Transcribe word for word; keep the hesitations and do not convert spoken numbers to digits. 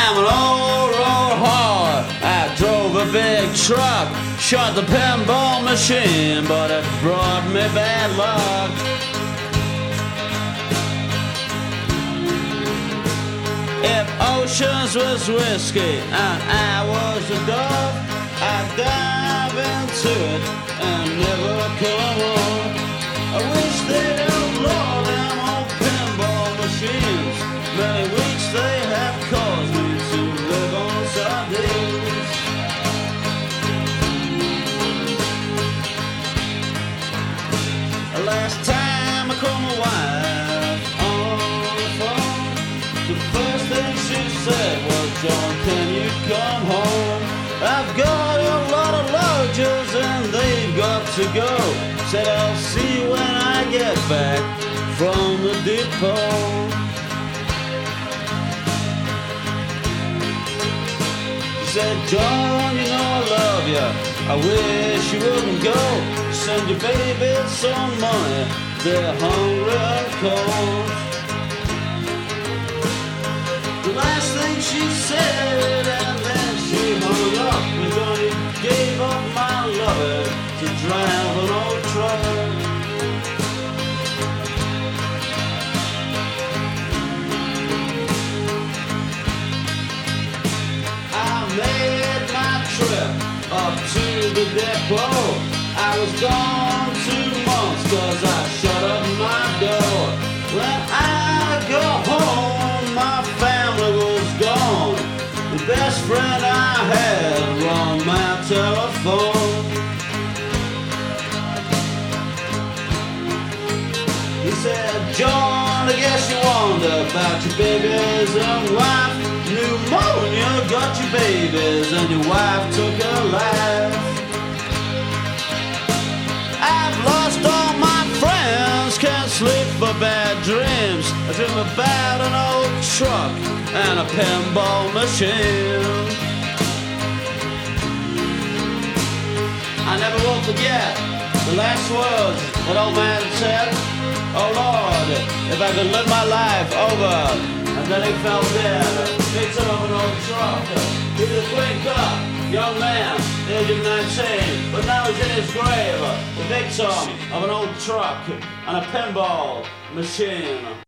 I'm an old road hog. I drove a big truck, shot the pinball machine, but it brought me bad luck. If oceans was whiskey and I was a dove, I'd dive into it and never come home. I wish they'd outlaw them old pinball machines. Many weeks they have caused me to live on sardines. Last time I called my wife on the phone, the first thing she said was, John, can you come home? I've got a lot of lodgers and they've got to go. Said I'll see you when I get back from the depot. She said, John, you know I love you. I wish you wouldn't go. Send your babies some money. They're hungry and cold. The last thing she said, and then she hung up. And Johnny gave up my lover to drive an old truck. I made my trip up to the depot. I was gone two months cause I shut up my door. When I got home, my family was gone. The best friend I had rung my telephone. He said, John, I guess you wonder about your babies and wife. Pneumonia got your babies and your wife took her life. I've lost all my friends, can't sleep for bad dreams. I dream about an old truck and a pinball machine. I never will forget the last words that old man said. Oh Lord, if I could live my life over. And then he fell dead, victim of an old truck. He was a quick up, young man, age of nineteen, but now he's in his grave, the victim of an old truck and a pinball machine.